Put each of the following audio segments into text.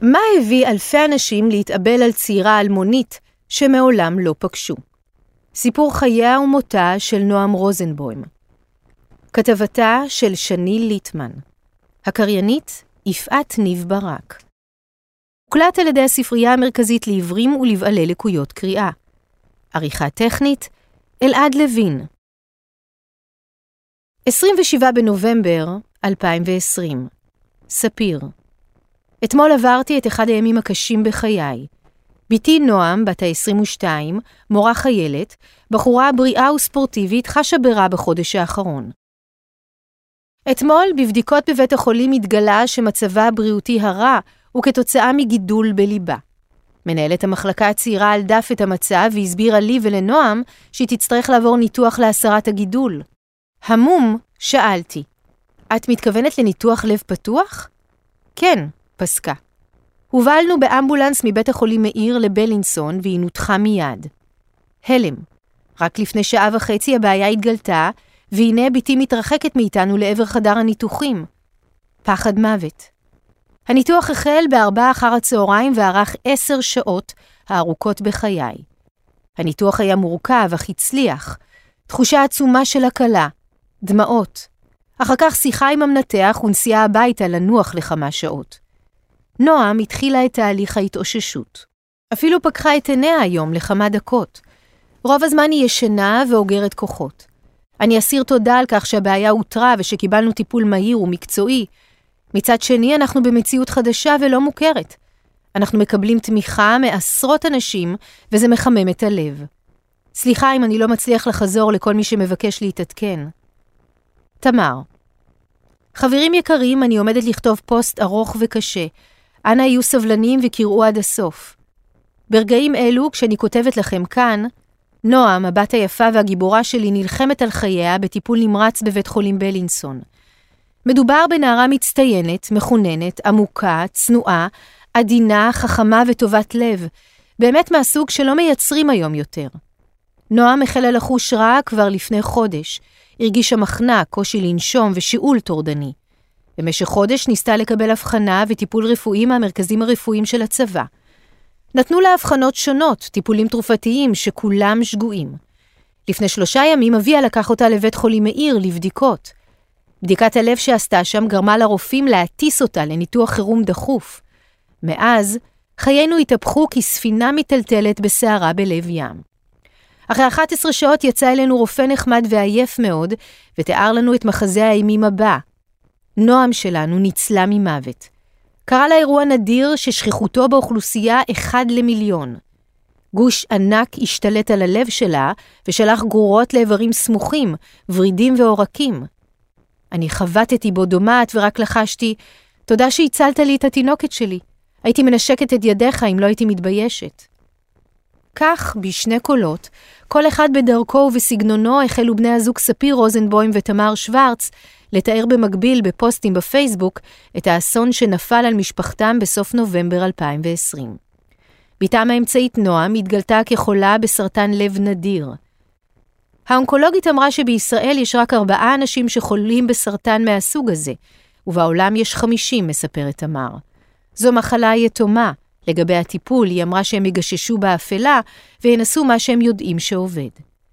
מה הביא אלפי אנשים להתאבל על צעירה אלמונית שמעולם לא פגשו? סיפור חייה ומותה של נועם רוזנבוים. כתבתה של שני ליטמן. הקריינית יפעת ניב ברק. הוקלט על ידי הספרייה המרכזית לעיוורים ולבעלי לקויות קריאה. עריכה טכנית אלעד לוין. 27 בנובמבר 2020. ספיר. אתמול עברתי את אחד הימים הקשים בחיי. ביתי נועם, בת ה-22, מורה חיילת, בחורה בריאה וספורטיבית, חשה ברע בחודש האחרון. אתמול בבדיקות בבית החולים התגלה שמצבה הבריאותי הרע הוא כתוצאה מגידול בליבה. מנהלת המחלקה הצעירה על דף את המצב והסבירה לי ולנועם שהיא תצטרך לעבור ניתוח להסרת הגידול. המום, שאלתי. את מתכוונת לניתוח לב פתוח? כן, פסקה. הובלנו באמבולנס מבית החולים מאיר לבלינסון והיא נותחה מיד. הלם. רק לפני שעה וחצי הבעיה התגלתה, והנה ביתי מתרחקת מאיתנו לעבר חדר הניתוחים. פחד מוות. הניתוח החל ב16:00 וערך 10 שעות הארוכות בחיי. הניתוח היה מורכב אך הצליח. תחושה עצומה של הקלה. דמעות. אחר כך שיחה עם המנתח ונסיעה הביתה לנוח לכמה שעות. נועם התחילה את תהליך ההתאוששות. אפילו פקחה את עיניה היום לכמה דקות. רוב הזמן היא ישנה ואוגרת כוחות. אני אסיר תודה על כך שהבעיה הותרה ושקיבלנו טיפול מהיר ומקצועי. מצד שני, אנחנו במציאות חדשה ולא מוכרת. אנחנו מקבלים תמיכה מעשרות אנשים וזה מחמם את הלב. סליחה אם אני לא מצליח לחזור לכל מי שמבקש להתעדכן. תמר. חברים יקרים, אני עומדת לכתוב פוסט ארוך וקשה. אנא יהיו סבלנים וקראו עד הסוף. ברגעים אלו, כשאני כותבת לכם כאן, נועם, הבת היפה והגיבורה שלי, נלחמת על חייה בטיפול נמרץ בבית חולים בלינסון. מדובר בנערה מצטיינת, מחוננת, עמוקה, צנועה, עדינה, חכמה וטובת לב, באמת מהסוג שלא מייצרים היום יותר. נועם החלה לחוש רע כבר לפני חודש, הרגישה מחנק, קושי לנשום ושיעול טורדני. במשך חודש ניסתה לקבל הבחנה וטיפול רפואי מהמרכזים הרפואיים של הצבא. נתנו לה הבחנות שונות, טיפולים תרופתיים שכולם שגויים. לפני 3 ימים אביה לקח אותה לבית חולים מאיר לבדיקות. בדיקת הלב שעשתה שם גרמה לרופאים להטיס אותה לניתוח חירום דחוף. מאז, חיינו התהפכו כספינה מטלטלת בסערה בלב ים. אחרי 11 שעות יצא אלינו רופא נחמד ועייף מאוד, ותיאר לנו את מחזה האימים הבא. נועם שלנו ניצלה ממוות. קרה לה אירוע נדיר ששכיחותו באוכלוסייה 1 למיליון. גוש ענק השתלט על הלב שלה, ושלח גרורות לאיברים סמוכים, ורידים ועורקים. אני חבטתי בו דומעת ורק לחשתי, תודה שהצלת לי את התינוקת שלי. הייתי מנשקת את ידיך אם לא הייתי מתביישת. כך, בשני קולות, כל אחד בדרכו ובסגנונו החלו בני הזוג ספיר רוזנבוים ותמר שוורץ לתאר במקביל בפוסטים בפייסבוק את האסון שנפל על משפחתם בסוף נובמבר 2020. ביתם האמצעית נועם התגלתה כחולה בסרטן לב נדיר. האונקולוגית אמרה שבישראל יש רק 4 אנשים שחולים בסרטן מהסוג הזה, ובעולם יש 50, מספרת תמר. זו מחלה יתומה. לגבי הטיפול, היא אמרה שהם יגששו באפלה וינסו מה שהם יודעים שעובד.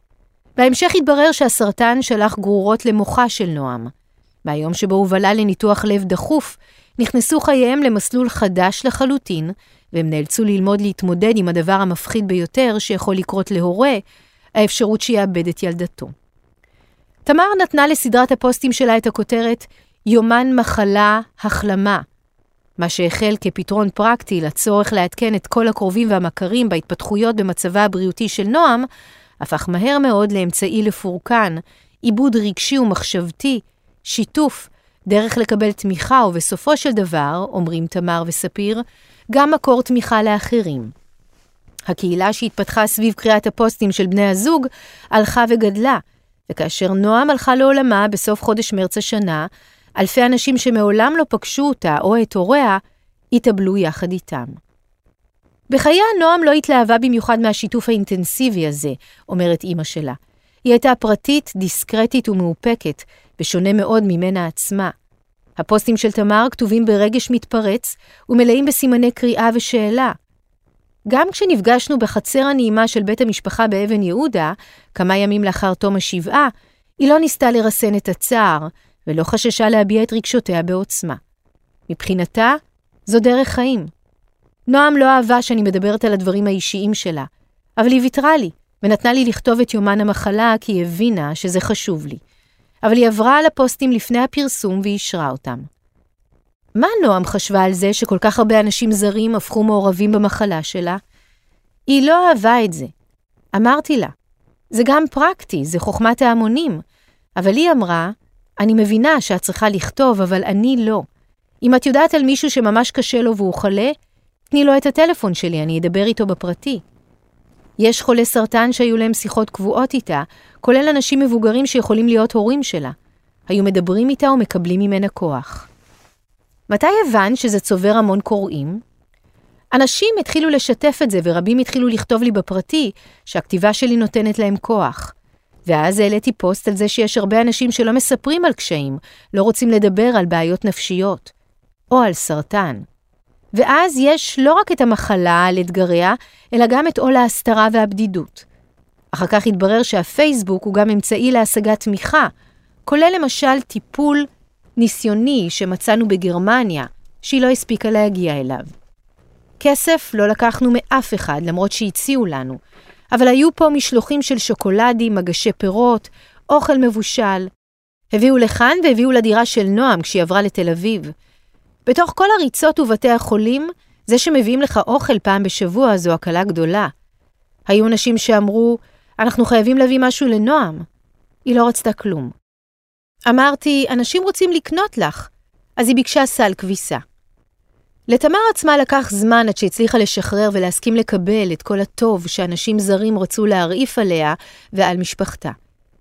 בהמשך התברר שהסרטן שלח גרורות למוחה של נועם. מהיום שבו הובלה לניתוח לב דחוף, נכנסו חייהם למסלול חדש לחלוטין, והם נאלצו ללמוד להתמודד עם הדבר המפחיד ביותר שיכול לקרות להורה, האפשרות שיאבד את ילדתו. תמר נתנה לסדרת הפוסטים שלה את הכותרת יומן מחלה החלמה, מה שהחל כפתרון פרקטי לצורך לעדכן את כל הקרובים והמכרים בהתפתחויות במצבה הבריאותי של נועם, הפך מהר מאוד לאמצעי לפורקן, עיבוד רגשי ומחשבתי, שיתוף, דרך לקבל תמיכה ובסופו של דבר, אומרים תמר וספיר, גם מקור תמיכה לאחרים. הקהילה שהתפתחה סביב קריאת הפוסטים של בני הזוג הלכה וגדלה, וכאשר נועם הלכה לעולמה בסוף חודש מרץ השנה, אלפי אנשים שמעולם לא פגשו אותה או את הוריה, התאבלו יחד איתם. בחייה נועם לא התלהבה במיוחד מהשיתוף האינטנסיבי הזה, אומרת אמא שלה. היא הייתה פרטית, דיסקרטית ומאופקת, בשונה מאוד ממנה עצמה. הפוסטים של תמר כתובים ברגש מתפרץ ומלאים בסימני קריאה ושאלה. גם כשנפגשנו בחצר הנעימה של בית המשפחה באבן יהודה, כמה ימים לאחר תום השבעה, היא לא ניסתה לרסן את הצער, ולא חששה להביע את רגשותיה בעוצמה. מבחינתה, זו דרך חיים. נועם לא אהבה שאני מדברת על הדברים האישיים שלה, אבל היא ויתרה לי, ונתנה לי לכתוב את יומן המחלה כי היא הבינה שזה חשוב לי. אבל היא עברה על הפוסטים לפני הפרסום ואישרה אותם. מה נועם חשבה על זה שכל כך הרבה אנשים זרים הפכו מעורבים במחלה שלה? היא לא אהבה את זה. אמרתי לה, זה גם פרקטי, זה חוכמת ההמונים. אבל היא אמרה, אני מבינה שאת צריכה לכתוב, אבל אני לא. אם את יודעת על מישהו שממש קשה לו והוא חולה, תני לו את הטלפון שלי, אני אדבר איתו בפרטי. יש חולי סרטן שהיו להם שיחות קבועות איתה, כולל אנשים מבוגרים שיכולים להיות הורים שלה. היו מדברים איתה ומקבלים ממנה כוח. מתי הבנת שזה צובר המון קוראים? אנשים התחילו לשתף את זה ורבים התחילו לכתוב לי בפרטי שהכתיבה שלי נותנת להם כוח. ואז העליתי פוסט על זה שיש הרבה אנשים שלא מספרים על קשיים, לא רוצים לדבר על בעיות נפשיות, או על סרטן. ואז יש לא רק את המחלה על אתגריה, אלא גם את עול ההסתרה והבדידות. אחר כך התברר שהפייסבוק הוא גם אמצעי להשגת תמיכה, כולל למשל טיפול ניסיוני שמצאנו בגרמניה, שהיא לא הספיקה להגיע אליו. כסף לא לקחנו מאף אחד, למרות שהציעו לנו, אבל היו פה משלוחים של שוקולדים, מגשי פירות, אוכל מבושל. הביאו לכאן והביאו לדירה של נועם כשהיא עברה לתל אביב. בתוך כל הריצות ובתי החולים, זה שמביאים לך אוכל פעם בשבוע זו הקלה גדולה. היו אנשים שאמרו, אנחנו חייבים להביא משהו לנועם. היא לא רצתה כלום. אמרתי, אנשים רוצים לקנות לך, אז היא ביקשה סל כביסה. לתמר עצמה לקח זמן עד שהצליחה לשחרר ולהסכים לקבל את כל הטוב שאנשים זרים רצו להרעיף עליה ועל משפחתה.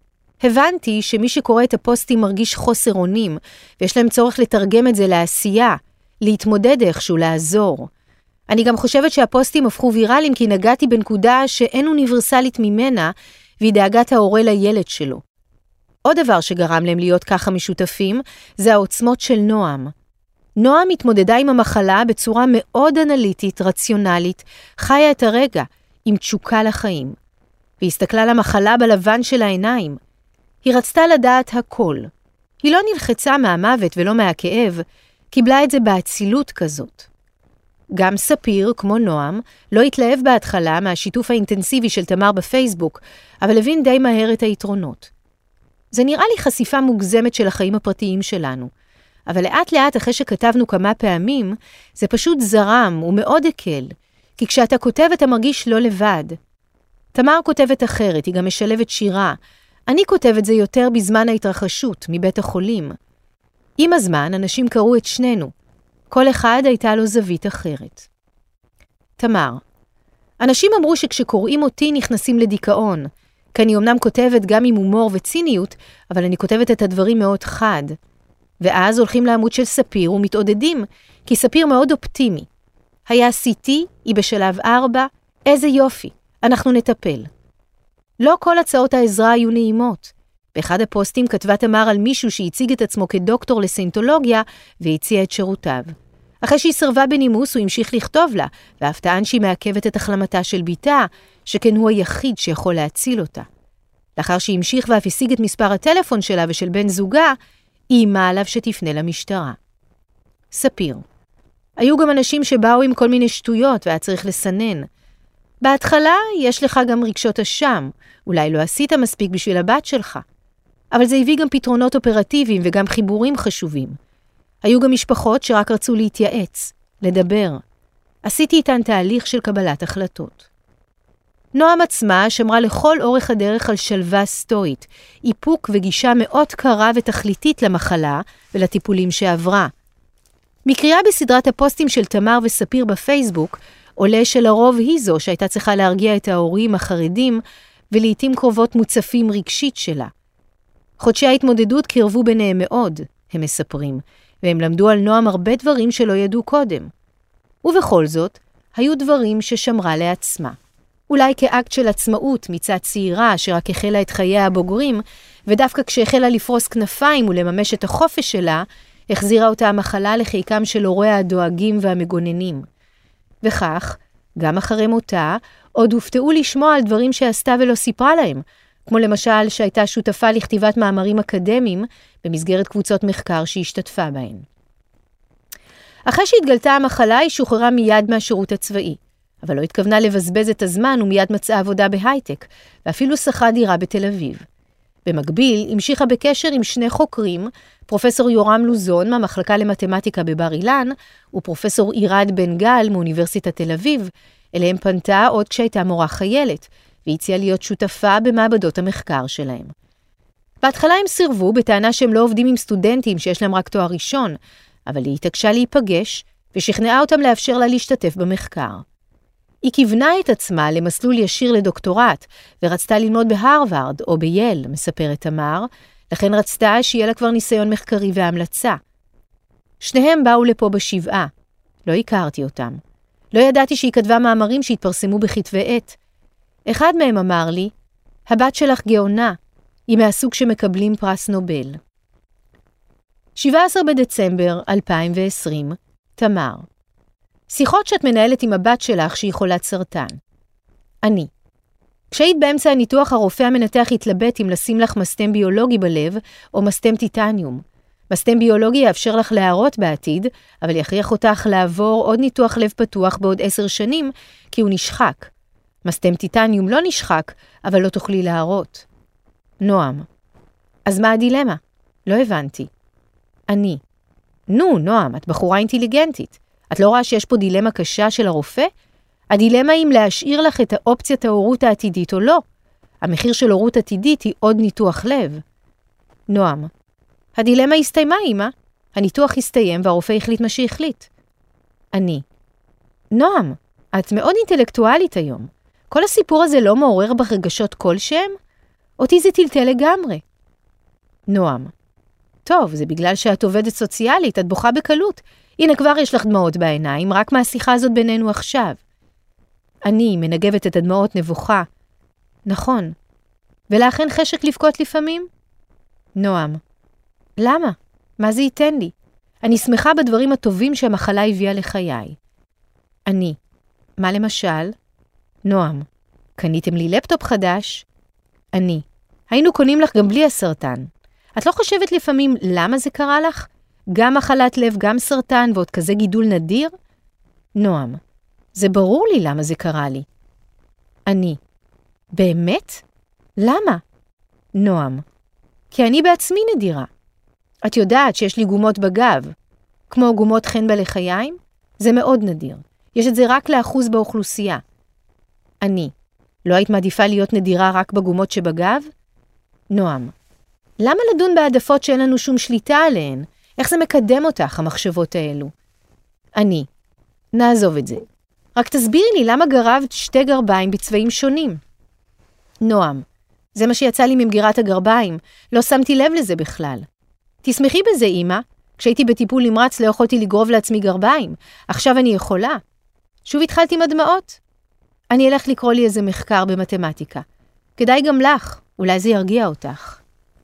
הבנתי שמי שקורא את הפוסטים מרגיש חוסר אונים, ויש להם צורך לתרגם את זה לעשייה, להתמודד איכשהו, לעזור. אני גם חושבת שהפוסטים הפכו ויראליים כי נגעתי בנקודה שאין אוניברסלית ממנה, והיא דאגת ההורה לילד שלו. עוד דבר שגרם להם להיות ככה משותפים, זה העוצמות של נועם. נועם התמודדה עם המחלה בצורה מאוד אנליטית, רציונלית, חיה את הרגע, עם תשוקה לחיים. והיא הסתכלה למחלה בלבן של העיניים. היא רצתה לדעת הכל. היא לא נלחצה מהמוות ולא מהכאב, קיבלה את זה באצילות כזאת. גם ספיר, כמו נועם, לא התלהב בהתחלה מהשיתוף האינטנסיבי של תמר בפייסבוק, אבל הבין די מהר את היתרונות. זה נראה לי חשיפה מוגזמת של החיים הפרטיים שלנו, אבל לאט לאט אחרי שכתבנו כמה פעמים, זה פשוט זרם ומאוד הקל, כי כשאתה כותב אתה מרגיש לא לבד. תמר כותבת אחרת, היא גם משלבת שירה. אני כותבת זה יותר בזמן ההתרחשות, מבית החולים. עם הזמן אנשים קראו את שנינו. כל אחד הייתה לו זווית אחרת. תמר, אנשים אמרו שכשקוראים אותי נכנסים לדיכאון, כי אני אמנם כותבת גם עם הומור וציניות, אבל אני כותבת את הדברים מאוד חד. ואז הולכים לעמוד של ספיר ומתעודדים, כי ספיר מאוד אופטימי. היה CT, היא בשלב 4, איזה יופי, אנחנו נטפל. לא כל הצעות העזרה היו נעימות. באחד הפוסטים כתבה תמר על מישהו שהציג את עצמו כדוקטור לסיינטולוגיה והציע את שירותיו. אחרי שהיא סרבה בנימוס הוא המשיך לכתוב לה, ואף טען שהיא מעכבת את החלמתה של ביתה, שכן הוא היחיד שיכול להציל אותה. לאחר שהמשיך ואף השיג את מספר הטלפון שלה ושל בן זוגה, היא אימה עליו שתפנה למשטרה. ספיר. היו גם אנשים שבאו עם כל מיני שטויות והיה צריך לסנן. בהתחלה יש לך גם רגשות אשם, אולי לא עשית מספיק בשביל הבת שלך. אבל זה הביא גם פתרונות אופרטיביים וגם חיבורים חשובים. היו גם משפחות שרק רצו להתייעץ, לדבר. עשיתי איתן תהליך של קבלת החלטות. נועם עצמה שמרה לכל אורך הדרך על שלווה סטואית, איפוק וגישה מאוד קרה ותכליתית למחלה ולטיפולים שעברה. מקריאה בסדרת הפוסטים של תמר וספיר בפייסבוק, עולה שלרוב היא זו שהייתה צריכה להרגיע את ההורים החרדים ולעיתים קרובות מוצפים רגשית שלה. חודשי ההתמודדות קרבו ביניהם מאוד, הם מספרים, והם למדו על נועם הרבה דברים שלא ידעו קודם. ובכל זאת, היו דברים ששמרה לעצמה. אולי כאקט של עצמאות מצד צעירה שרק החלה את חייה הבוגרים, ודווקא כשהחלה לפרוס כנפיים ולממש את החופש שלה, החזירה אותה המחלה לחיקם של הוריה הדואגים והמגוננים. וכך, גם אחרי מותה, עוד הופתעו לשמוע על דברים שעשתה ולא סיפרה להם, כמו למשל שהייתה שותפה לכתיבת מאמרים אקדמיים במסגרת קבוצות מחקר שהשתתפה בהן. אחרי שהתגלתה המחלה, היא שוחררה מיד מהשירות הצבאי, אבל לא התכוונה לבזבז את הזמן ומיד מצאה עבודה בהייטק, ואפילו שכרה דירה בתל אביב. במקביל, המשיכה בקשר עם שני חוקרים, פרופסור יורם לוזון מהמחלקה למתמטיקה בבר אילן, ופרופסור עירד בן גל מאוניברסיטת תל אביב, אליהם פנתה עוד כשהייתה מורה חיילת, והציעה להיות שותפה במעבדות המחקר שלהם. בהתחלה הם סירבו בטענה שהם לא עובדים עם סטודנטים שיש להם רק תואר ראשון, אבל היא התעקשה להיפגש, ושכנעה אותם לאפשר לה להשתתף במחקר. היא כיוונה את עצמה למסלול ישיר לדוקטורט, ורצתה ללמוד בהרווארד או בייל, מספרת תמר, לכן רצתה שיהיה לה כבר ניסיון מחקרי והמלצה. שניהם באו לפה בשבעה. לא הכרתי אותם. לא ידעתי שהיא כתבה מאמרים שהתפרסמו בכתבי עת. אחד מהם אמר לי, הבת שלך גאונה, היא מהסוג שמקבלים פרס נובל. 17 בדצמבר 2020, תמר. שיחות שאת מנהלת עם הבת שלך שהיא חולת סרטן. אני. כשהיית באמצע הניתוח, הרופא המנתח התלבט אם לשים לך מסתם ביולוגי בלב או מסתם טיטניום. מסתם ביולוגי יאפשר לך להראות בעתיד, אבל יכריח אותך לעבור עוד ניתוח לב פתוח בעוד 10 שנים, כי הוא נשחק. מסתם טיטניום לא נשחק, אבל לא תוכלי להראות. נועם. אז מה הדילמה? לא הבנתי. אני. נו, נועם, את בחורה אינטליגנטית. את לא רואה שיש פה דילמה קשה של הרופא? הדילמה היא אם להשאיר לך את האופציית ההורות העתידית או לא. המחיר של הורות עתידית היא עוד ניתוח לב. נועם. הדילמה הסתיימה, אמא. הניתוח הסתיים והרופא החליט מה שהחליט. אני. נועם, את מאוד אינטלקטואלית היום. כל הסיפור הזה לא מעורר בך רגשות כלשהם? אותי זה טלטל לגמרי. נועם. טוב, זה בגלל שאת עובדת סוציאלית, את בוכה בקלות. הנה כבר יש לך דמעות בעיניים, רק מהשיחה הזאת בינינו עכשיו. אני מנגבת את הדמעות נבוכה. נכון. ולאכן חשק לבכות לפעמים? נועם. למה? מה זה ייתן לי? אני שמחה בדברים הטובים שהמחלה הביאה לחיי. אני. מה למשל? נועם. קניתם לי לפטופ חדש? אני. היינו קונים לך גם בלי הסרטן. את לא חושבת לפעמים למה זה קרה לך? גם מחלת לב, גם סרטן ועוד כזה גידול נדיר? נועם. זה ברור לי למה זה קרה לי. אני. באמת? למה? נועם. כי אני בעצמי נדירה. את יודעת שיש לי גומות בגב, כמו גומות חן בלחיים? זה מאוד נדיר. יש את זה רק לאחוז באוכלוסייה. אני. לא היית מעדיפה להיות נדירה רק בגומות שבגב? נועם. למה לדון בעדפות שאין לנו שום שליטה עליהן? איך זה מקדם אותך, המחשבות האלו? אני. נעזוב את זה. רק תסבירי לי למה גרבת 2 גרביים בצבעים שונים. נועם. זה מה שיצא לי ממגירת הגרביים. לא שמתי לב לזה בכלל. תשמחי בזה, אמא. כשהייתי בטיפול נמרץ לא יכולתי לגרוב לעצמי גרביים. עכשיו אני יכולה. שוב התחלתי עם הדמעות. אני אלך לקרוא לי איזה מחקר במתמטיקה. כדאי גם לך. אולי זה ירגיע אותך.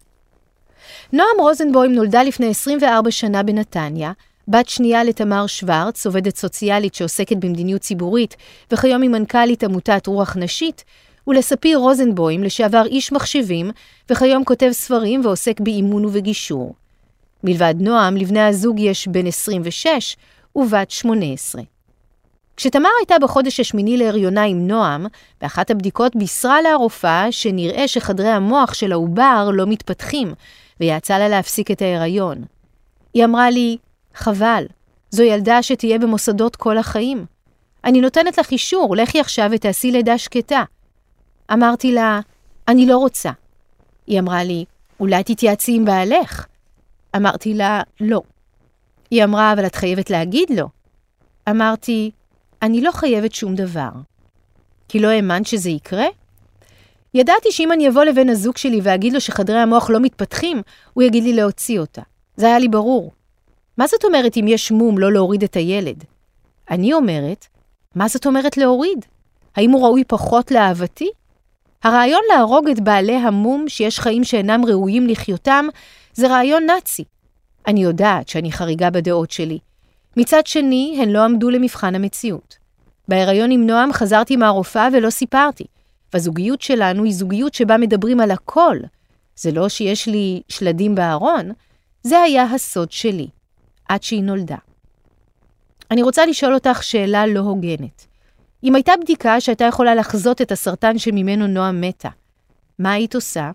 נועם רוזנבוים נולדה לפני 24 שנה בנתניה, בת שנייה לתמר שוורץ, עובדת סוציאלית שעוסקת במדיניות ציבורית, וכיום היא מנכ"לית עמותת רוח נשית, ולספיר רוזנבוים, לשעבר איש מחשבים, וכיום כותב ספרים ועוסק באימון ובגישור. מלבד נועם, לבני הזוג יש בן 26 ובת 18. כשתמר הייתה בחודש השמיני להריונה עם נועם, באחת הבדיקות בישרה לה הרופאה שנראה שחדרי המוח של העובר לא מתפתחים, ויצא לה להפסיק את ההיריון. היא אמרה לי, חבל, זו ילדה שתהיה במוסדות כל החיים. אני נותנת לך אישור, לכי עכשיו ותעשי לידה שקטה. אמרתי לה, אני לא רוצה. היא אמרה לי, אולי תתייעצי עם בעלך? אמרתי לה, לא. היא אמרה, אבל את חייבת להגיד לו. אמרתי, אני לא חייבת שום דבר. כי לא האמנת שזה יקרה? ידעתי שאם אני אבוא לבן הזוג שלי ואגיד לו שחדרי המוח לא מתפתחים, הוא יגיד לי להוציא אותה. זה היה לי ברור. מה זאת אומרת אם יש מום לא להוריד את הילד? אני אומרת, מה זאת אומרת להוריד? האם הוא ראוי פחות לאהבתי? הרעיון להרוג את בעלי המום שיש חיים שאינם ראויים לחיותם, זה רעיון נאצי. אני יודעת שאני חריגה בדעות שלי. מצד שני, הן לא עמדו למבחן המציאות. בהיריון עם נועם חזרתי מהרופאה ולא סיפרתי, והזוגיות שלנו היא זוגיות שבה מדברים על הכל. זה לא שיש לי שלדים בארון, זה היה הסוד שלי, עד שהיא נולדה. אני רוצה לשאול אותך שאלה לא הוגנת. אם הייתה בדיקה שהייתה יכולה לחזות את הסרטן שממנו נועם מתה, מה היית עושה?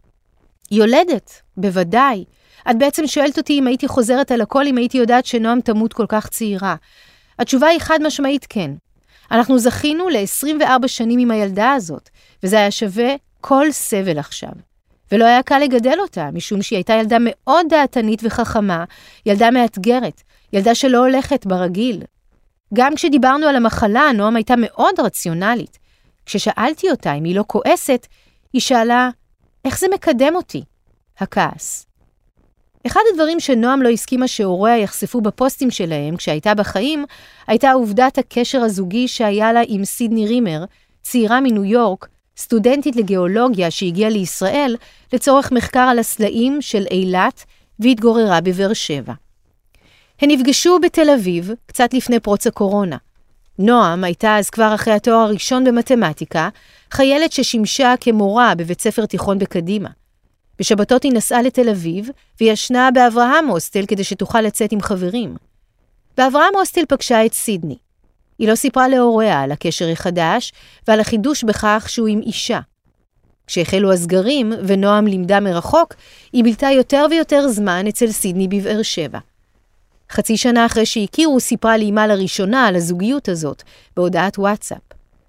יולדת, בוודאי. את בעצם שואלת אותי אם הייתי חוזרת על הכל, אם הייתי יודעת שנועם תמות כל כך צעירה. התשובה היא חד משמעית כן. אנחנו זכינו ל-24 שנים עם הילדה הזאת, וזה היה שווה כל סבל עכשיו. ולא היה קל לגדל אותה, משום שהיא הייתה ילדה מאוד דעתנית וחכמה, ילדה מאתגרת, ילדה שלא הולכת ברגיל. גם כשדיברנו על המחלה, נועם הייתה מאוד רציונלית. כששאלתי אותה אם היא לא כועסת, היא שאלה, איך זה מקדם אותי? הכעס. אחד הדברים שנועם לא הסכימה שהוריה יחשפו בפוסטים שלהם כשהייתה בחיים, הייתה עובדת הקשר הזוגי שהיה לה עם סידני רימר, צעירה מניו יורק, סטודנטית לגיאולוגיה שהגיעה לישראל לצורך מחקר על הסלעים של אילת והתגוררה בבאר שבע. הן נפגשו בתל אביב קצת לפני פרוץ הקורונה. נועם הייתה אז כבר אחרי התואר הראשון במתמטיקה, חיילת ששימשה כמורה בבית ספר תיכון בקדימה. בשבתות היא נסעה לתל אביב וישנה באברהם הוסטל כדי שתוכל לצאת עם חברים. באברהם הוסטל פגשה את סידני. היא לא סיפרה להוריה על הקשר החדש ועל החידוש בכך שהוא עם אישה. כשהחלו הסגרים ונועם לימדה מרחוק, היא בילתה יותר ויותר זמן אצל סידני בבאר שבע. חצי שנה אחרי שהכירו, סיפרה לאמא לראשונה על הזוגיות הזאת, בהודעת וואטסאפ.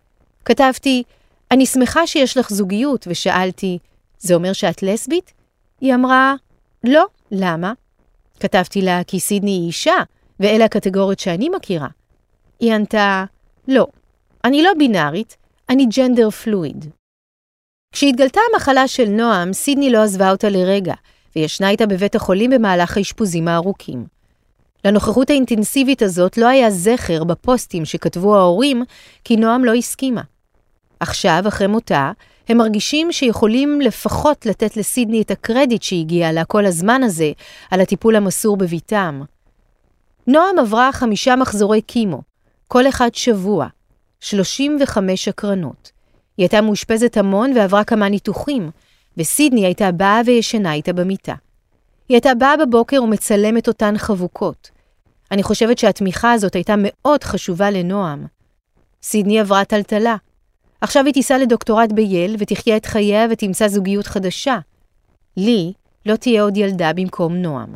כתבתי, אני שמחה שיש לך זוגיות, ושאלתי, זה אומר שאת לסבית? היא אמרה, לא, למה? כתבתי לה, כי סידני היא אישה, ואלה הקטגוריות שאני מכירה. היא ענתה, לא, אני לא בינארית, אני ג'נדר פלואיד. כשהתגלתה המחלה של נועם, סידני לא עזבה אותה לרגע, וישנה איתה בבית החולים במהלך האשפוזים הארוכים. לנוכחות האינטנסיבית הזאת לא היה זכר בפוסטים שכתבו ההורים, כי נועם לא הסכימה. עכשיו, אחרי מותה, הם מרגישים שיכולים לפחות לתת לסידני את הקרדיט שהגיע לה כל הזמן הזה, על הטיפול המסור בביתם. נועם עברה 5 מחזורי קימו, כל אחד שבוע, 35 הקרנות. היא הייתה מאושפזת המון ועברה כמה ניתוחים, וסידני הייתה באה וישנה איתה במיטה. היא הייתה באה בבוקר ומצלמת אותן חבוקות. אני חושבת שהתמיכה הזאת הייתה מאוד חשובה לנועם. סידני עברה טלטלה. עכשיו היא תיסע לדוקטורט בייל ותחיה את חייה ותמצא זוגיות חדשה. לי לא תהיה עוד ילדה במקום נועם.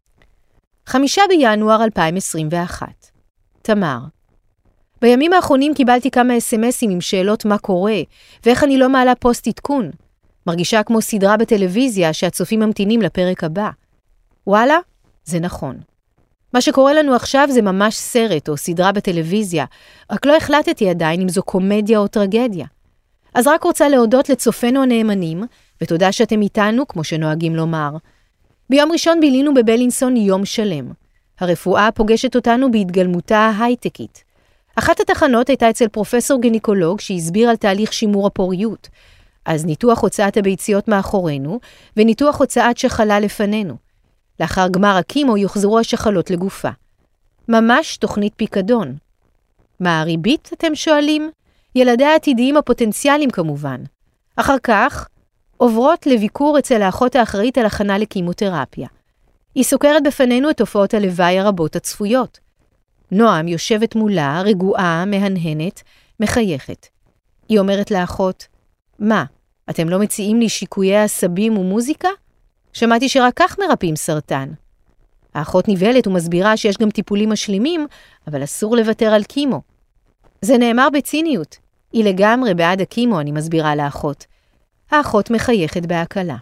5 בינואר 2021. תמר. בימים האחרונים קיבלתי כמה אס-אמסים עם שאלות מה קורה, ואיך אני לא מעלה פוסט עדכון. מרגישה כמו סדרה בטלוויזיה שהצופים ממתינים לפרק הבא. וואלה, זה נכון. מה שקורה לנו עכשיו זה ממש סרט או סדרה בטלוויזיה, רק לא החלטתי עדיין אם זו קומדיה או טרגדיה. אז רק רוצה להודות לצופינו הנאמנים, ותודה שאתם איתנו, כמו שנוהגים לומר. ביום ראשון בילינו בבלינסון יום שלם. הרפואה פוגשת אותנו בהתגלמותה ההייטקית. אחת התחנות הייתה אצל פרופסור גינקולוג שהסביר על תהליך שימור הפוריות. אז ניתוח הוצאת הביציות מאחורינו, וניתוח הוצאת שחלה לפנינו. לאחר גמר הקימו יוחזרו השחלות לגופה. ממש תוכנית פיקדון. מה הריבית, אתם שואלים? ילדי העתידיים הפוטנציאליים כמובן. אחר כך, עוברות לביקור אצל האחות האחראית על הכנה לקימותרפיה. היא סוקרת בפנינו את תופעות הלוואי הרבות הצפויות. נועם יושבת מולה, רגועה, מהנהנת, מחייכת. היא אומרת לאחות, מה, אתם לא מציעים לי שיקויי עשבים ומוזיקה? שמעתי שרק כך מרפאים סרטן. האחות נבהלת ומסבירה שיש גם טיפולים משלימים, אבל אסור לוותר על קימו. זה נאמר בציניות. היא לגמרי בעד הקימו, אני מסבירה לאחות. האחות מחייכת בהקלה.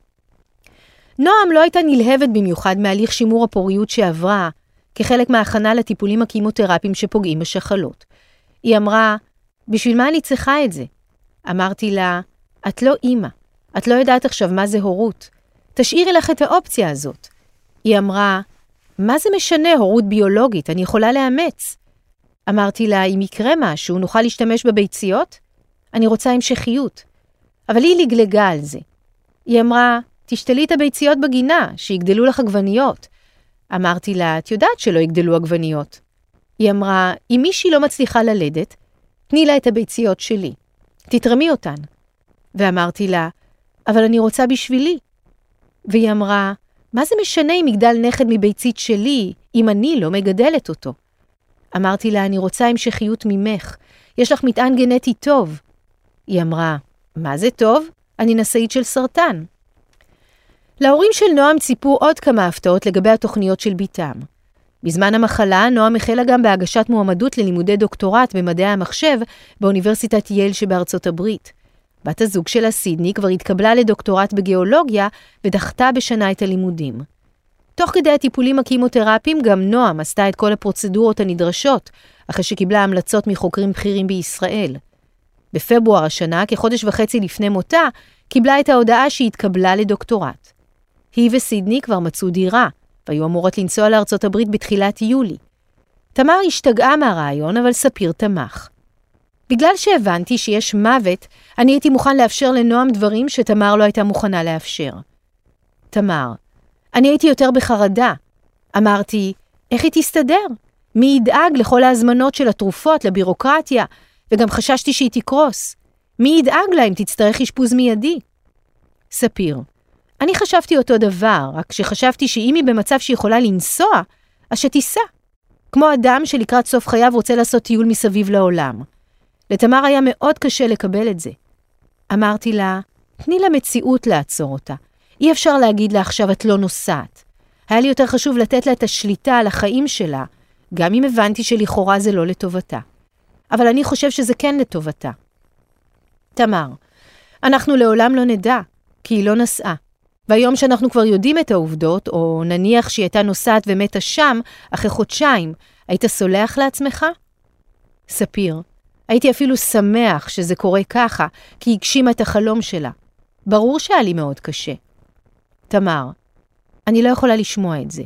נועם לא הייתה נלהבת במיוחד מהליך שימור הפוריות שעברה, כחלק מההכנה לטיפולים הקימותרפיים שפוגעים בשחלות. היא אמרה, בשביל מה אני צריכה את זה? אמרתי לה, את לא אימא, את לא יודעת עכשיו מה זה הורות. תשאירי לך את האופציה הזאת. היא אמרה, מה זה משנה הורות ביולוגית? אני יכולה לאמץ. אמרתי לה, אם יקרה משהו, נוכל להשתמש בביציות? אני רוצה המשכיות. אבל היא לגלגה על זה. היא אמרה, תשתלי את הביציות בגינה, שיגדלו לך עגבניות. אמרתי לה, את יודעת שלא יגדלו עגבניות. היא אמרה, אם מישהי לא מצליחה ללדת, תני לה את הביציות שלי. תתרמי אותן. ואמרתי לה, אבל אני רוצה בשבילי. והיא אמרה, מה זה משנה אם יגדל נכד מביצית שלי, אם אני לא מגדלת אותו? אמרתי לה, אני רוצה המשכיות ממך. יש לך מטען גנטי טוב. היא אמרה, מה זה טוב? אני נשאית של סרטן. להורים של נועם ציפו עוד כמה הפתעות לגבי התוכניות של ביתם. בזמן המחלה, נועם החלה גם בהגשת מועמדות ללימודי דוקטורט במדעי המחשב באוניברסיטת יייל שבארצות הברית. בת הזוג שלה, סידני, כבר התקבלה לדוקטורט בגיאולוגיה ודחתה בשנה את הלימודים. תוך כדי הטיפולים הכימותרפיים, גם נועם עשתה את כל הפרוצדורות הנדרשות, אחרי שקיבלה המלצות מחוקרים בכירים בישראל. בפברואר השנה, כחודש וחצי לפני מותה, קיבלה את ההודעה שהיא התקבלה לדוקטורט. היא וסידני כבר מצאו דירה, והיו אמורות לנסוע לארצות הברית בתחילת יולי. תמר השתגעה מהרעיון, אבל ספיר תמך. בגלל שהבנתי שיש מוות, אני הייתי מוכן לאפשר לנועם דברים שתמר לא הייתה מוכנה לאפשר. תמר, אני הייתי יותר בחרדה. אמרתי, איך היא תסתדר? מי ידאג לכל ההזמנות של התרופות, לבירוקרטיה, וגם חששתי שהיא תקרוס. מי ידאג לה אם תצטרך אשפוז מיידי? ספיר, אני חשבתי אותו דבר, רק שחשבתי שאם היא במצב שיכולה לנסוע, אז שתיסע. כמו אדם שלקראת סוף חייו רוצה לעשות טיול מסביב לעולם. לתמר היה מאוד קשה לקבל את זה. אמרתי לה, תני לה מציאות לעצור אותה. אי אפשר להגיד לה עכשיו את לא נוסעת. היה לי יותר חשוב לתת לה את השליטה על החיים שלה, גם אם הבנתי שלכאורה זה לא לטובתה. אבל אני חושב שזה כן לטובתה. תמר, אנחנו לעולם לא נדע, כי היא לא נסעה. והיום שאנחנו כבר יודעים את העובדות, או נניח שהיא הייתה נוסעת ומתה שם, אחרי חודשיים, היית סולח לעצמך? ספיר, הייתי אפילו שמח שזה קורה ככה, כי היא הגשימה את החלום שלה. ברור שהיה לי מאוד קשה. תמר, אני לא יכולה לשמוע את זה.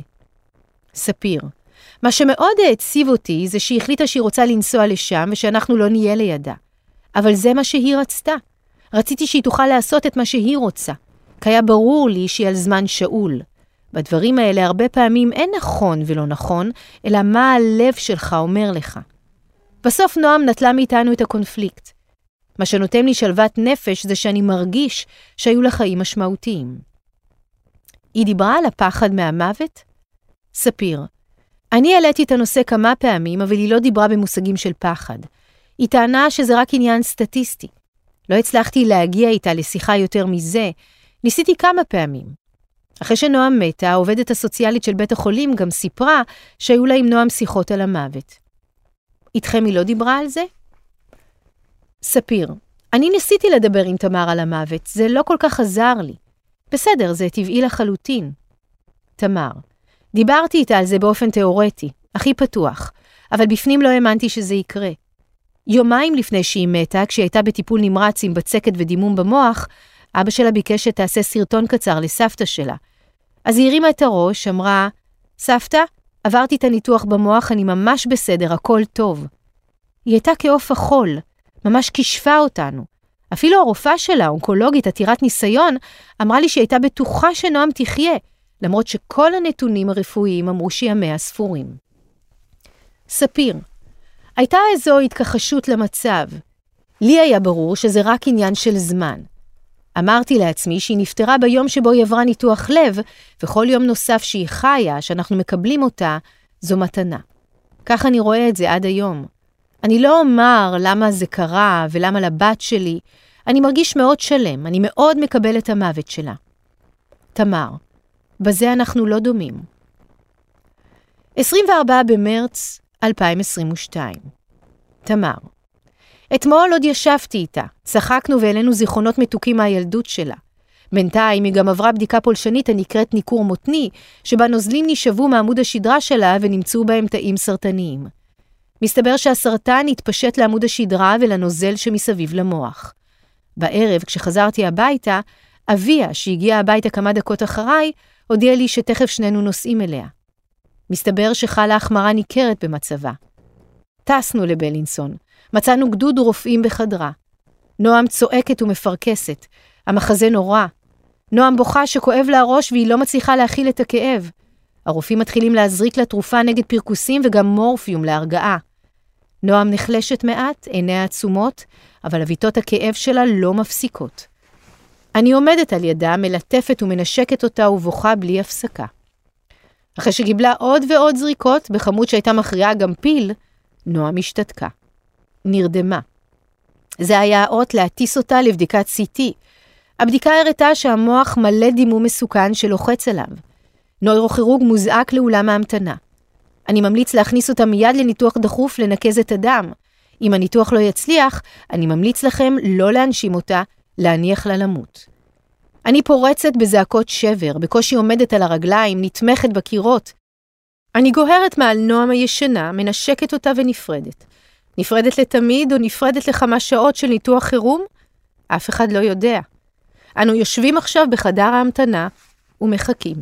ספיר, מה שמאוד העציב אותי זה שהיא החליטה שהיא רוצה לנסוע לשם ושאנחנו לא נהיה לידה. אבל זה מה שהיא רצתה. רציתי שהיא תוכל לעשות את מה שהיא רוצה. כי היה ברור לי שהיא על זמן שאול. בדברים האלה הרבה פעמים אין נכון ולא נכון, אלא מה הלב שלך אומר לך. בסוף נועם נטלה מאיתנו את הקונפליקט. מה שנותן לי שלוות נפש זה שאני מרגיש שהיו לה חיים משמעותיים. היא דיברה על הפחד מהמוות? ספיר, אני העליתי את הנושא כמה פעמים, אבל היא לא דיברה במושגים של פחד. היא טענה שזה רק עניין סטטיסטי. לא הצלחתי להגיע איתה לשיחה יותר מזה, ניסיתי כמה פעמים. אחרי שנועם מתה, העובדת הסוציאלית של בית החולים גם סיפרה שהיו לה עם נועם שיחות על המוות. איתכם היא לא דיברה על זה? ספיר, אני ניסיתי לדבר עם תמר על המוות, זה לא כל כך עזר לי. בסדר, זה טבעי לחלוטין. תמר, דיברתי איתה על זה באופן תיאורטי, הכי פתוח, אבל בפנים לא האמנתי שזה יקרה. יומיים לפני שהיא מתה, כשהיא הייתה בטיפול נמרץ עם בצקת ודימום במוח, אבא שלה ביקש שתעשה סרטון קצר לסבתא שלה. אז היא הרימה את הראש, אמרה, סבתא, עברתי את הניתוח במוח, אני ממש בסדר, הכל טוב. היא הייתה כאוף החול, ממש כשפה אותנו. אפילו הרופאה שלה, אונקולוגית, עתירת ניסיון, אמרה לי שהיא הייתה בטוחה שנועם תחיה, למרות שכל הנתונים הרפואיים אמרו שימיה ספורים. ספיר, הייתה איזו התכחשות למצב. לי היה ברור שזה רק עניין של זמן. אמרתי לעצמי שהיא נפטרה ביום שבו היא עברה ניתוח לב, וכל יום נוסף שהיא חיה, שאנחנו מקבלים אותה, זו מתנה. כך אני רואה את זה עד היום. אני לא אומר למה זה קרה ולמה לבת שלי, אני מרגיש מאוד שלם, אני מאוד מקבל את המוות שלה. תמר, בזה אנחנו לא דומים. 24 במרץ 2022. תמר, אתמול עוד ישבתי איתה, צחקנו והעלינו זיכרונות מתוקים מהילדות שלה. בינתיים היא גם עברה בדיקה פולשנית הנקראת ניכור מותני, שבה נוזלים נשאבו מעמוד השדרה שלה ונמצאו בהם תאים סרטניים. מסתבר שהסרטן התפשט לעמוד השדרה ולנוזל שמסביב למוח. בערב, כשחזרתי הביתה, אביה, שהגיעה הביתה כמה דקות אחריי, הודיע לי שתכף שנינו נוסעים אליה. מסתבר שחלה החמרה ניכרת במצבה. טסנו לבלינסון, מצאנו גדוד רופאים בחדרה. נועם צועקת ומפרקסת, המחזה נורא. נועם בוכה שכואב לה הראש והיא לא מצליחה להכיל את הכאב. הרופאים מתחילים להזריק לה תרופה נגד פרקוסים וגם מורפיום להרגעה. נועם נחלשת מעט, עיניה עצומות, אבל אביתות הכאב שלה לא מפסיקות. אני עומדת על ידה, מלטפת ומנשקת אותה ובוכה בלי הפסקה. אחרי שקיבלה עוד ועוד זריקות, בכמות שהייתה מכריעה גם פיל, נועם השתתקה. נרדמה. זה היה האות להטיס אותה לבדיקת CT. הבדיקה הראתה שהמוח מלא דימום מסוכן שלוחץ עליו. נוירוכירורג מוזעק לאולם ההמתנה. אני ממליץ להכניס אותה מיד לניתוח דחוף לנקז את הדם. אם הניתוח לא יצליח, אני ממליץ לכם לא להנשים אותה, להניח לה למות. אני פורצת בזעקות שבר, בקושי עומדת על הרגליים, נתמכת בקירות. אני גוהרת מעל נועם הישנה, מנשקת אותה ונפרדת. נפרדת לתמיד או נפרדת לכמה שעות של ניתוח חירום? אף אחד לא יודע. אנו יושבים עכשיו בחדר ההמתנה ומחכים.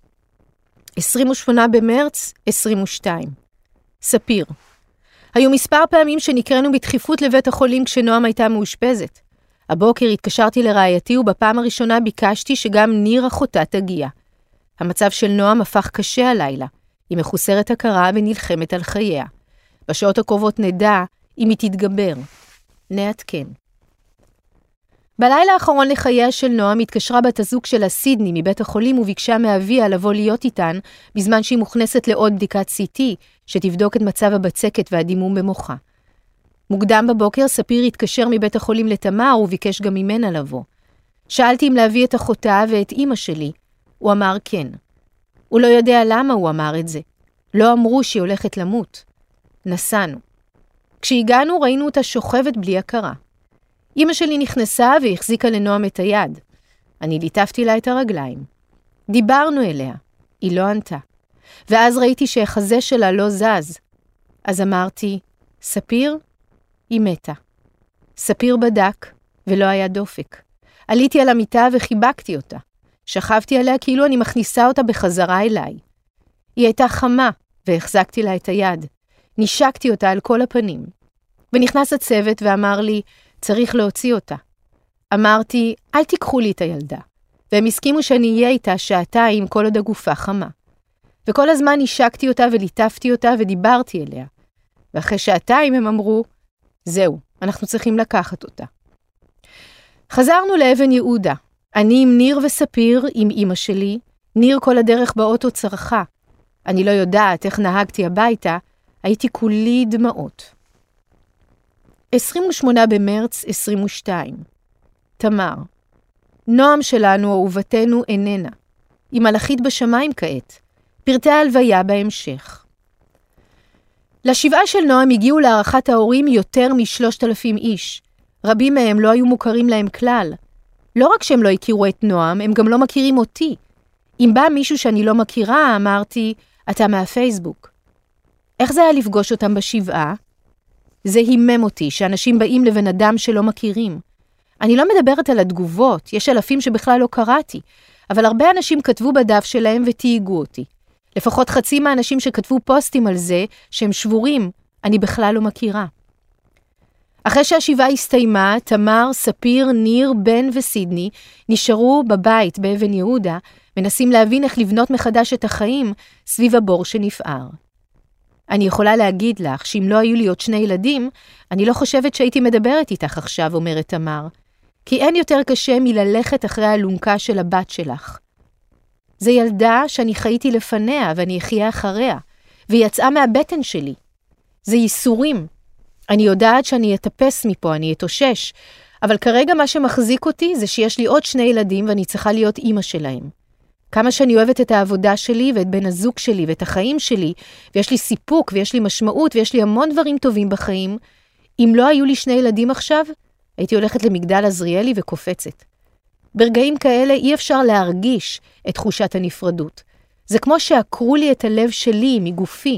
28 במרץ 22. ספיר. היו מספר פעמים שנקראנו בדחיפות לבית החולים כשנועם הייתה מאושפזת. הבוקר התקשרתי לרעייתי ובפעם הראשונה ביקשתי שגם ניר אחותה תגיע. המצב של נועם הפך קשה הלילה. היא מחוסרת הכרה ונלחמת על חייה. בשעות הקרובות נדע אם היא תתגבר. נעדכן. בלילה האחרון לחייה של נועם התקשרה בת הזוג שלה סידני מבית החולים וביקשה מאביה לבוא להיות איתן בזמן שהיא מוכנסת לעוד בדיקת CT שתבדוק את מצב הבצקת והדימום במוחה. מוקדם בבוקר ספיר התקשר מבית החולים לתמר וביקש גם ממנה לבוא. שאלתי אם להביא את אחותה ואת אמא שלי. הוא אמר כן. הוא לא יודע למה הוא אמר את זה. לא אמרו שהיא הולכת למות. נסענו. כשהגענו ראינו אותה שוכבת בלי הכרה. אמא שלי נכנסה והחזיקה לנועם את היד. אני ליטפתי לה את הרגליים. דיברנו אליה. היא לא ענתה. ואז ראיתי שהחזה שלה לא זז. אז אמרתי, ספיר? היא מתה. ספיר בדק ולא היה דופק. עליתי על המיטה וחיבקתי אותה. שכבתי עליה כאילו אני מכניסה אותה בחזרה אליי. היא הייתה חמה והחזקתי לה את היד. נשקתי אותה על כל הפנים. ונכנס הצוות ואמר לי, צריך להוציא אותה. אמרתי, אל תיקחו לי את הילדה. והם הסכימו שאני אהיה איתה שעתיים כל עוד הגופה חמה. וכל הזמן נשקתי אותה וליטפתי אותה ודיברתי אליה. ואחרי שעתיים הם אמרו, זהו, אנחנו צריכים לקחת אותה. חזרנו לאבן יהודה. אני עם ניר וספיר, עם אמא שלי. ניר כל הדרך באוטו צרחה. אני לא יודעת איך נהגתי הביתה, הייתי כולי דמעות. 28 במרץ 22. תמר. נועם שלנו, אהובתנו, איננה. היא מלאכית בשמיים כעת. פרטי ההלוויה בהמשך. לשבעה של נועם הגיעו להערכת ההורים יותר מ3,000 איש. רבים מהם לא היו מוכרים להם כלל. לא רק שהם לא הכירו את נועם, הם גם לא מכירים אותי. אם בא מישהו שאני לא מכירה, אמרתי, אתה מהפייסבוק. איך זה היה לפגוש אותם בשבעה? זה הימם אותי שאנשים באים לבן אדם שלא מכירים. אני לא מדברת על התגובות, יש אלפים שבכלל לא קראתי, אבל הרבה אנשים כתבו בדף שלהם ותייגו אותי. לפחות חצי מהאנשים שכתבו פוסטים על זה, שהם שבורים, אני בכלל לא מכירה. אחרי שהשבעה הסתיימה, תמר, ספיר, ניר, בן וסידני נשארו בבית באבן יהודה, מנסים להבין איך לבנות מחדש את החיים סביב הבור שנפער. אני יכולה להגיד לך שאם לא היו לי עוד 2 ילדים, אני לא חושבת שהייתי מדברת איתך עכשיו, אומרת תמר, כי אין יותר קשה מללכת אחרי האלונקה של הבת שלך. זה ילדה שאני חייתי לפניה ואני אחיה אחריה, והיא יצאה מהבטן שלי. זה ייסורים. אני יודעת שאני אטפס מפה, אני אתאושש, אבל כרגע מה שמחזיק אותי זה שיש לי עוד 2 ילדים ואני צריכה להיות אמא שלהם. כמה שאני אוהבת את העבודה שלי ואת בן הזוג שלי ואת החיים שלי, ויש לי סיפוק ויש לי משמעות ויש לי המון דברים טובים בחיים, אם לא היו לי 2 ילדים עכשיו, הייתי הולכת למגדל עזריאלי וקופצת. ברגעים כאלה אי אפשר להרגיש את תחושת הנפרדות. זה כמו שעקרו לי את הלב שלי מגופי.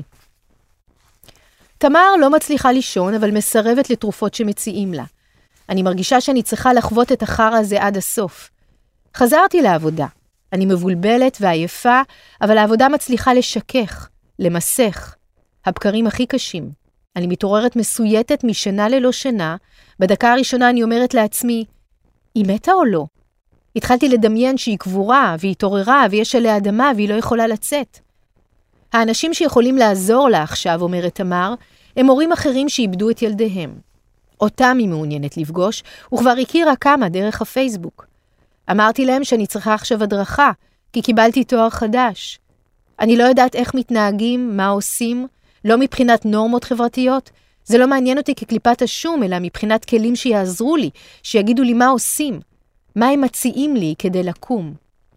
תמר לא מצליחה לישון, אבל מסרבת לתרופות שמציעים לה. אני מרגישה שאני צריכה לחוות את החרא הזה עד הסוף. חזרתי לעבודה. אני מבולבלת ועייפה, אבל העבודה מצליחה לשכך, למסך. הבקרים הכי קשים. אני מתעוררת מסויטת משנה ללא שינה. בדקה הראשונה אני אומרת לעצמי, היא מתה או לא? התחלתי לדמיין שהיא קבורה, והיא התעוררה, ויש עליה אדמה, והיא לא יכולה לצאת. האנשים שיכולים לעזור לה עכשיו, אומרת תמר, הם הורים אחרים שאיבדו את ילדיהם. אותם היא מעוניינת לפגוש, וכבר הכירה כמה דרך הפייסבוק. אמרתי להם שאני צריכה עכשיו הדרכה, כי קיבלתי תואר חדש. אני לא יודעת איך מתנהגים, מה עושים, לא מבחינת נורמות חברתיות. זה לא מעניין אותי כקליפת השום, אלא מבחינת כלים שיעזרו לי, שיגידו לי מה עושים, מה הם מציעים לי כדי לקום.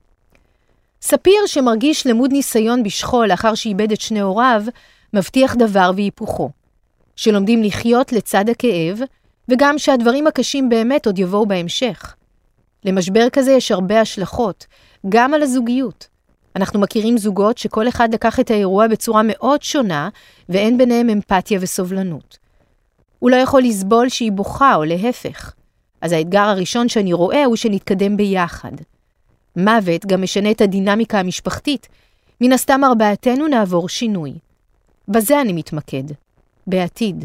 ספיר, שמרגיש למוד ניסיון בשכול לאחר שאיבד את שני הוריו, מבטיח דבר והיפוכו. שלומדים לחיות לצד הכאב, וגם שהדברים הקשים באמת עוד יבואו בהמשך. למשבר כזה יש הרבה השלכות, גם על הזוגיות. אנחנו מכירים זוגות שכל אחד לקח את האירוע בצורה מאוד שונה, ואין ביניהם אמפתיה וסובלנות. הוא לא יכול לסבול שהיא בוכה או להפך. אז האתגר הראשון שאני רואה הוא שנתקדם ביחד. מוות גם משנה את הדינמיקה המשפחתית. מן הסתם ארבעתנו נעבור שינוי. בזה אני מתמקד. בעתיד.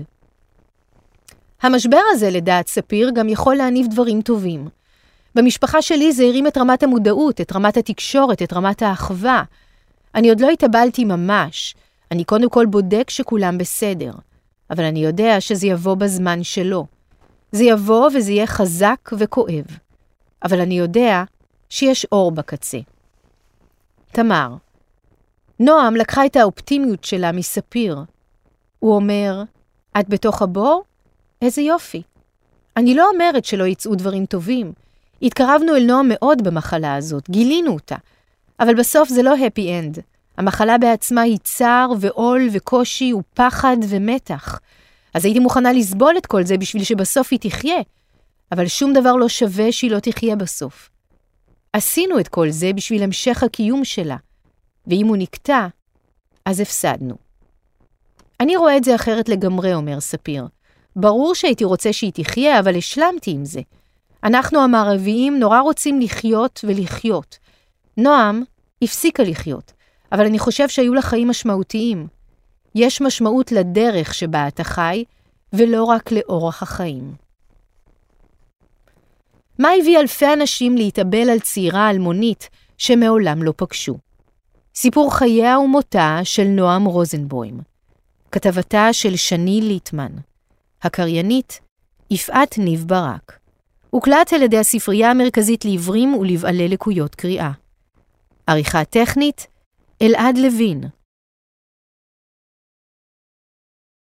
המשבר הזה, לדעת ספיר, גם יכול להניב דברים טובים. במשפחה שלי זה הרים את רמת המודעות, את רמת התקשורת, את רמת האחווה. אני עוד לא התאבלתי ממש. אני קודם כל בודק שכולם בסדר. אבל אני יודע שזה יבוא בזמן שלו. זה יבוא וזה יהיה חזק וכואב. אבל אני יודע שיש אור בקצה. תמר. נועם לקחה את האופטימיות שלה מספיר. הוא אומר, את בתוך הבור? איזה יופי. אני לא אומרת שלא יצאו דברים טובים. התקרבנו אל נועם מאוד במחלה הזאת, גילינו אותה. אבל בסוף זה לא happy end. המחלה בעצמה היא צער ועול וקושי ופחד ומתח. אז הייתי מוכנה לסבול את כל זה בשביל שבסוף היא תחיה. אבל שום דבר לא שווה שהיא לא תחיה בסוף. עשינו את כל זה בשביל המשך הקיום שלה. ואם הוא נקטע, אז הפסדנו. אני רואה את זה אחרת לגמרי, אומר ספיר. ברור שהייתי רוצה שהיא תחיה, אבל השלמתי עם זה. אנחנו המערביים נורא רוצים לחיות ולחיות. נועם הפסיקה לחיות, אבל אני חושב שהיו לה חיים משמעותיים. יש משמעות לדרך שבה אתה חי, ולא רק לאורח החיים. מה הביא אלפי אנשים להתאבל על צעירה אלמונית שמעולם לא פגשו? סיפור חייה ומותה של נועם רוזנבוים. כתבתה של שני ליטמן. הקריינית, יפעת ניב ברק. הוקלט על ידי הספרייה המרכזית לעיוורים ולבעלי לקויות קריאה. עריכה טכנית, אלעד לוין.